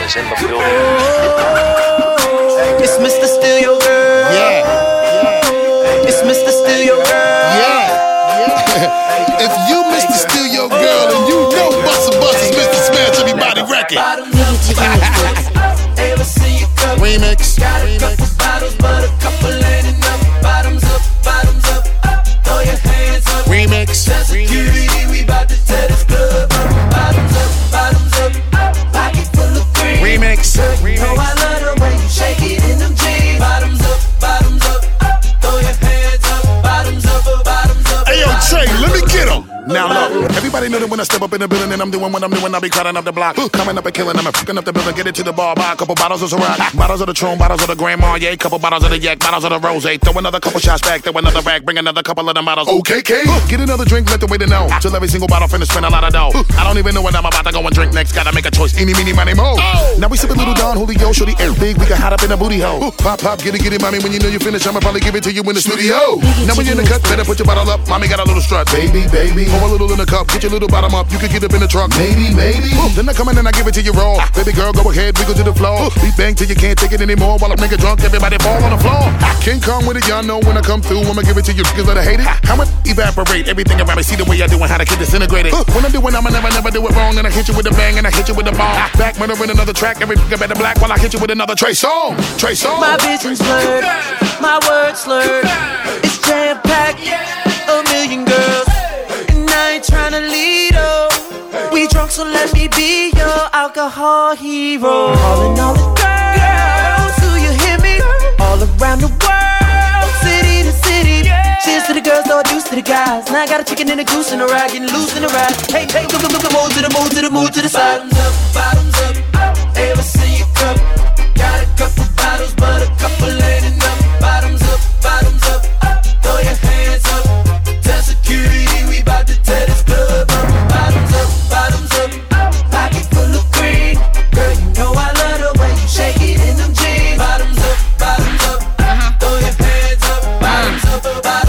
is in the building. It's Mr. Steal Your Girl. Yeah. It's Mr. Steal Your Girl. Yeah. If you Mr. Steal Your Girl and you know Busta Bus is Mr. Smash Everybody record. Remix. Got a couple bottles, but a couple ain't enough. Bottoms up, throw your hands up. Remix. Security, we bout to tear this club up. Bottoms up, pocket full of green. Remix. Oh, I love the way you shake it in them jeans. Bottoms up, throw your hands up. Bottoms up. Hey, yo, Trey, let me get him. Now look, everybody know that when I step up in the building and I'm doing what I'm doing, I be crowding up the block. Coming up and killing them and fucking up the building, get it to the bar, buy a couple bottles of Ciroc, bottles of the Tron, bottles of the Grand Marnier, couple bottles of the Yak, bottles of the Rose, throw another couple shots back, throw another rack, bring another couple of the bottles. Okay, get another drink, let the waiter know. Till every single bottle finna spend a lot of dough. I don't even know what I'm about to go and drink next, gotta make a choice, eeny, meeny, miny, mo. Now we sippin' Little Don, Julio, shorty, air big, we can hide up in a booty hole. Pop, get it, mommy, when you know you finish, I'ma probably give it to you in the studio. Now when you're in the cut, better put your bottle up, mommy got a little strut. Baby, pour a little in the cup, get your little bottom up, you can get up in the trunk. Maybe. Then I come in and I give it to you raw. Baby girl, go ahead, wiggle to the floor. Beat bang till you can't take it anymore. While I'm nigga drunk, everybody fall on the floor. King Kong with it, y'all know when I come through, I'ma give it to you, cause let her hate it. How it evaporate, everything around me, see the way I do and how the kid disintegrate it. When I'm doing, I'ma never do it wrong. And I hit you with a bang and I hit you with a ball. Back murdering another track, every nigga better black while I hit you with another Trey song. My vision slurred, my words slurred. It's jam-packed, a million girls. And I ain't tryna lead up. We drunk, so let me be your alcohol hero. Calling all the girls, do you hear me? All around the world, city to city. Cheers to the girls, no deuce to the guys. Now I got a chicken and a goose and a rag, getting loose in the ride. Hey, move to the side. Bottoms up, ever see you cup? Got a couple bottles, but a couple ain't enough. Bottoms up, throw your hands up. Tell security, we bout to tear this club up. Bottoms up, pocket full of green. Girl, you know I love the way you shake it in them jeans. Bottoms up, throw your hands up. Bottoms up.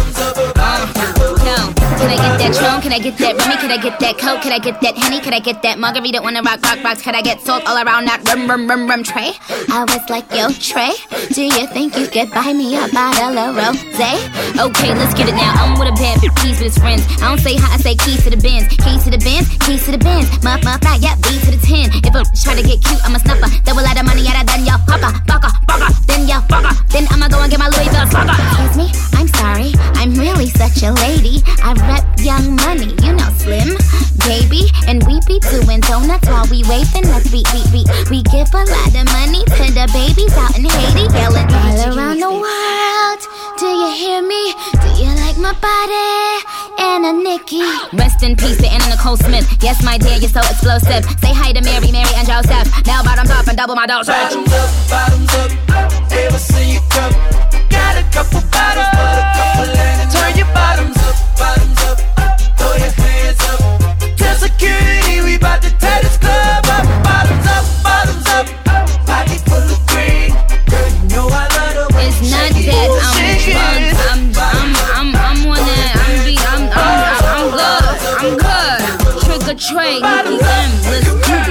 Can I get that Tron? Can I get that Remy? Can I get that Coke? Can I get that Henny? Can I get that margarita? Wanna rock rocks? Can I get salt all around that rum tray? I was like, yo, Trey, do you think you could buy me a bottle of rosé? Okay, let's get it now. I'm with a bad keys with his friends. I don't say hi, I say keys to the Benz. Keys to the Benz, keys to the Benz. Muff, fly, yeah, B to the 10. If I try to get cute, I'm a snuffer. Double out of money, out of done, y'all baka. Then y'all baka. Then I'ma go and get my Louis Vuitton sucker. Excuse me, I'm sorry, I'm really such a lady. I rep Young Money, you know Slim, baby, and we be doing donuts while we waving us. We give a lot of money to the babies out in Haiti, yelling all around the world. Do you hear me? Do you like my body? Anna Nikki. Rest in peace to Anna Nicole Smith. Yes, my dear, you're so explosive. Say hi to Mary, and Joseph. Now bottoms up and double my dosage. Bottoms up, ever see you cup? Got a couple bottles, but a couple ain't enough. Turn your bottoms up, throw your hands up. Tell security, we bout to tear this club up. Bottoms up, pocket full of green. Girl, you know I love the way it's not that I'm good. Trick or treat, let's do